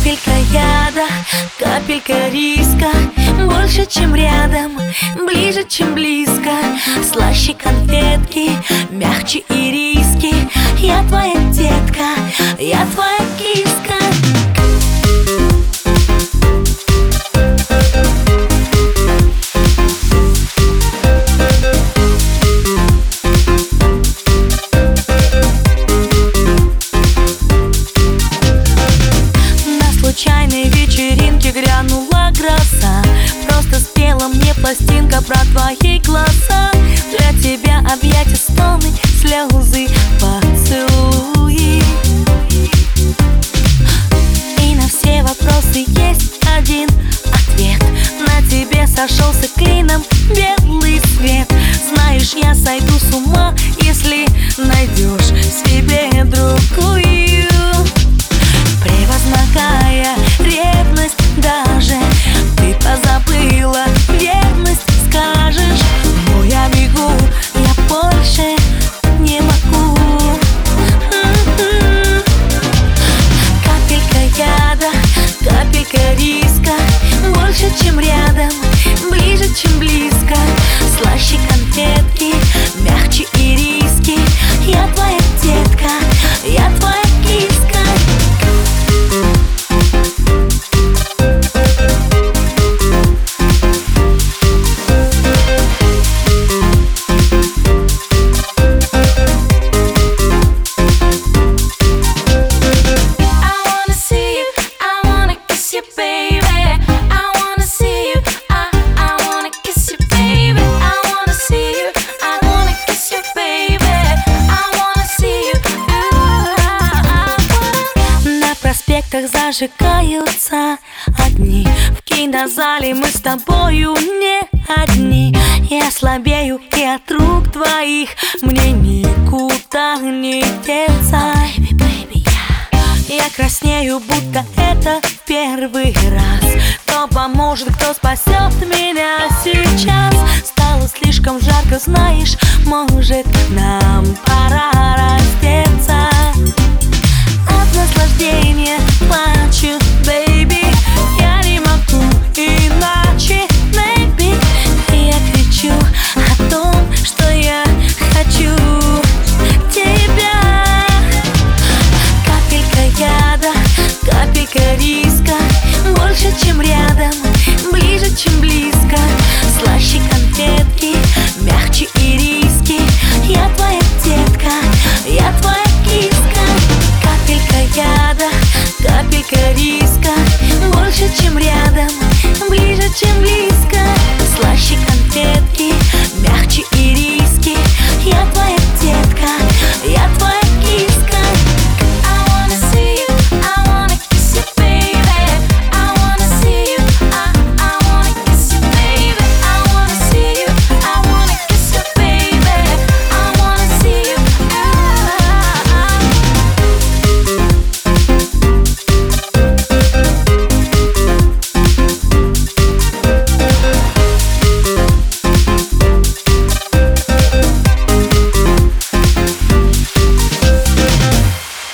Капелька яда, капелька риска, больше, чем рядом, ближе, чем близко. Слаще конфетки, мягче ириски. Я твоя детка, я твоя киска. Случайной вечеринке грянула гроза. Просто спела мне пластинка про твои глаза. Для тебя объятия, стоны, слезы, поцелуи. И на все вопросы есть один ответ. На тебе сошелся клином белый свет. Знаешь, я сойду с ума, если найдешь себе другую. Превозмогая ревность даже, ты позабыла верность, скажешь. Но я бегу, я больше не могу. Капелька яда, капелька риска, больше, чем рядом, ближе, чем близко. Слаще конфетки, мягче ириски. Я твоя детка, я твоя киска. Зажигаются огни. В кинозале мы с тобою не одни. Я слабею, и от рук твоих мне никуда не деться. Я краснею, будто это первый раз. Кто поможет, кто спасет меня сейчас? Стало слишком жарко, знаешь, может, нам пора раздеться. От наслаждения плачу, baby. Я не могу иначе, maybe. Я кричу о том, что я хочу тебя. Капелька яда, капелька риска, больше, чем рядом, ближе, чем близко. Слаще конфетки, мягче ириски. Я твоя детка, я твоя киска. Капелька яда, капелька риска, больше, чем рядом, ближе, чем близко.